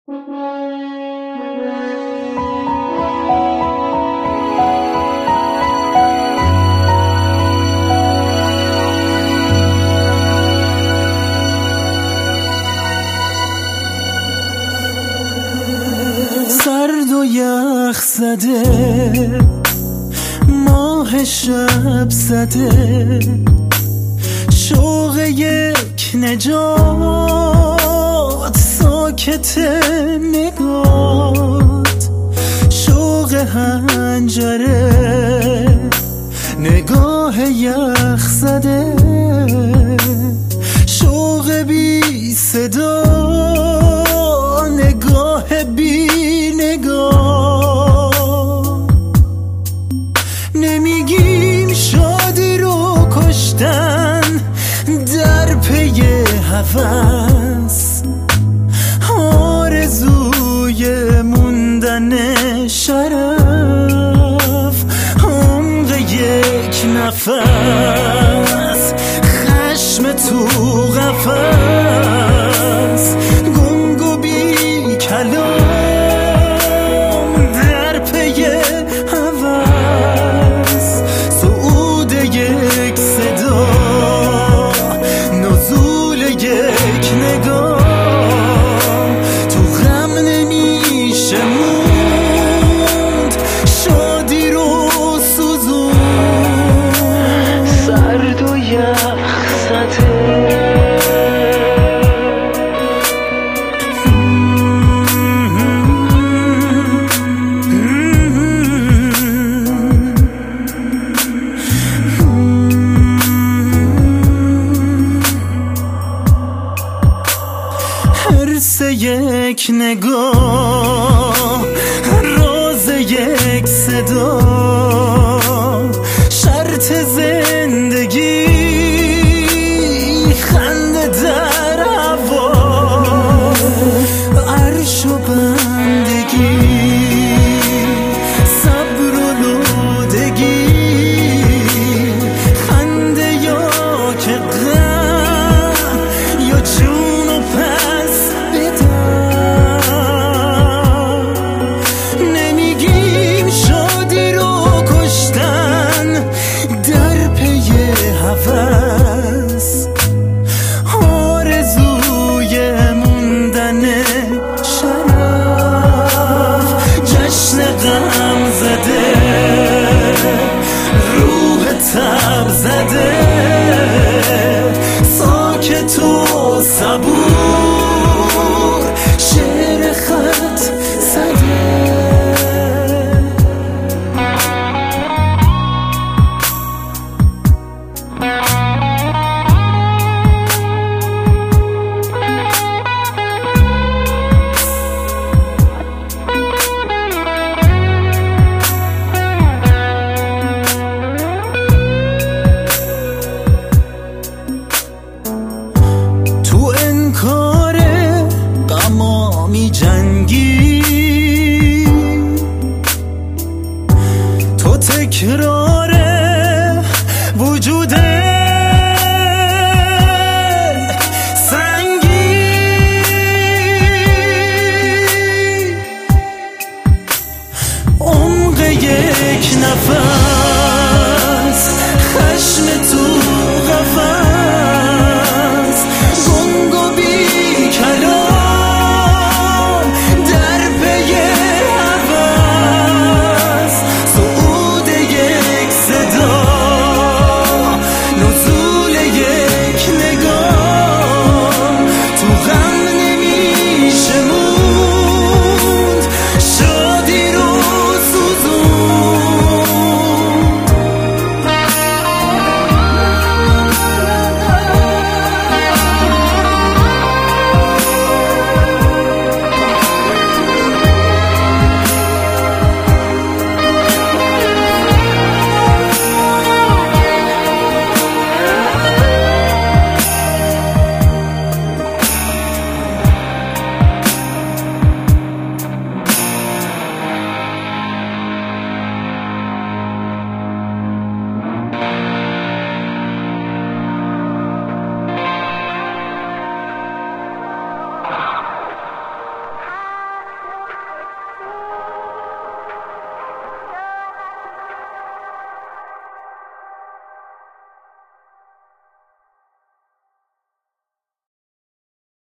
سرد و یخ زده، ماه شب زده، شوق یک نجات، ساکت نگات، شوق حنجره، نگاه یخ زده، شوق بی صدا، نگاه بی نگاه. نمیگیم شادی رو کشتن در پی هوس، آرزوی موندن شرف، عمق یک نفس، خشم تو قفس، گنگ و بی کلام در پی هوس، صعود یک صدا، نزول یک نگاه. تو غم نمیشه موند، شادی رو سوزون، سرد و یخ زده. حرص یک نگاه، راز یک صدا،